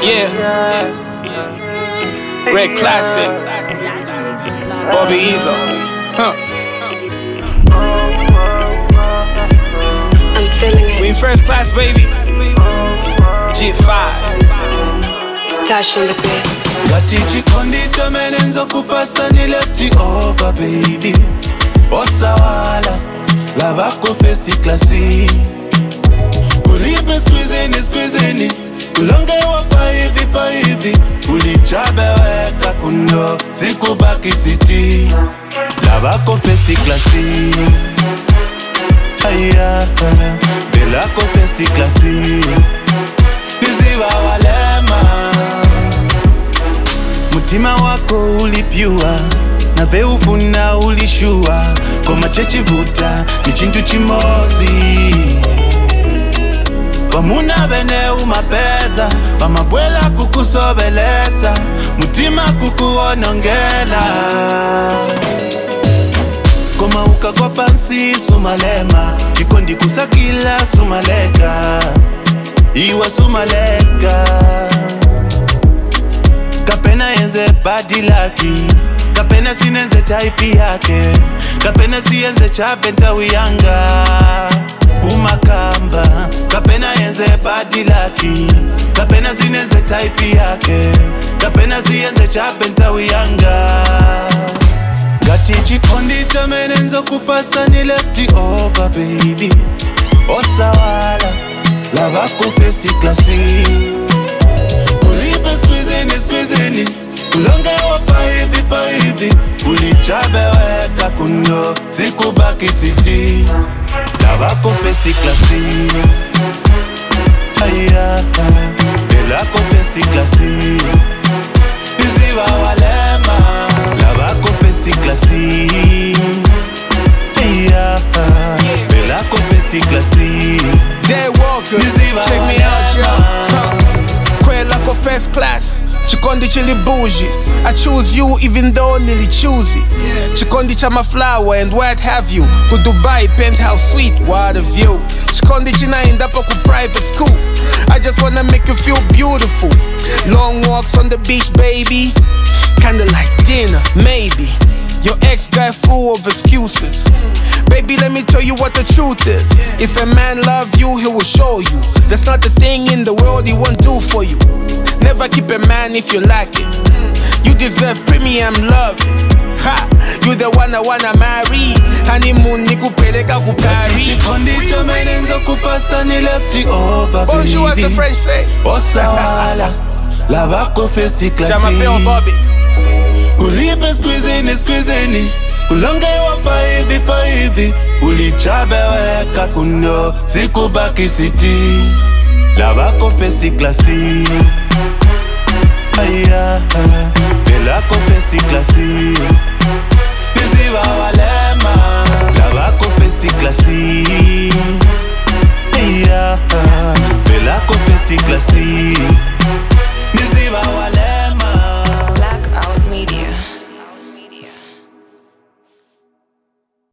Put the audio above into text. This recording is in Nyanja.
Yeah. Great classic. Bobby Ezo. I'm feeling it. We in first class, baby. G5. Stash in the bed. Ngati chikondi chomene nzokupasa ni lefti over baby. Osawala labako first classy. Ulipe squeezeni ulonge wa 5 ulichabe weka kundo sikubaki city. Labako first classy. Aya, belako first classy. Niziba walema. Mutima wako ulipiwa na veufuna ulishua. Koma chechivuta ni chintu chimozi. Wamuna bene umapeza wamabwela kukusobeleza. Mutima kukuonongela. Koma ukakopa nsi sumalema. Chikondi kusakila sumaleka. Iwa sumaleka. Kapena yenze badi laki. Kapena sinenze type yake. Kapena siyenze chabenta wiyanga. Umakamba. Kapena yenze badi laki. Kapena sinenze type yake. Kapena siyenze chabenta wiyanga. Ngati chikondi chomene nzokupasa ni lefti over baby. Osawala labako first classy. Ulipe squeezeni ulonge wa 5 ulichabe weka kundo sikubaki city. Labako first classy. Aya, belako first classy. Niziba walema. Labako first classy. Aya, belako first classy. Day Walker, check me out, yo. Kwelako first class. Chikondi chili bougie. I choose you even though nearly choosy. Chikondi cha my flower and what have you. Go Dubai, penthouse suite, what a view. Chikondi china endapo ku private school. I just wanna make you feel beautiful. Long walks on the beach, baby. Candlelight dinner, maybe. Your ex-guy full of excuses. Baby, let me tell you what the truth is. If a man love you, he will show you. There's not a thing in the world he won't do for you. Never keep a man if you like it. You deserve premium love. Ha! You the one I wanna marry. Honeymoon nikupeleka ku Paris. Chikondi chomene nzokupasa ni lefti over baby. Bonjour as the French say. Osawala labako first classy. J'appelle Bobby. Ulipe squeezeni ulonge wa 5 ulichabe weka kundo sikubaki city. Labako first classy. Aya, belako first classy. Niziba walema. Labako first classy. Aya, belako first classy.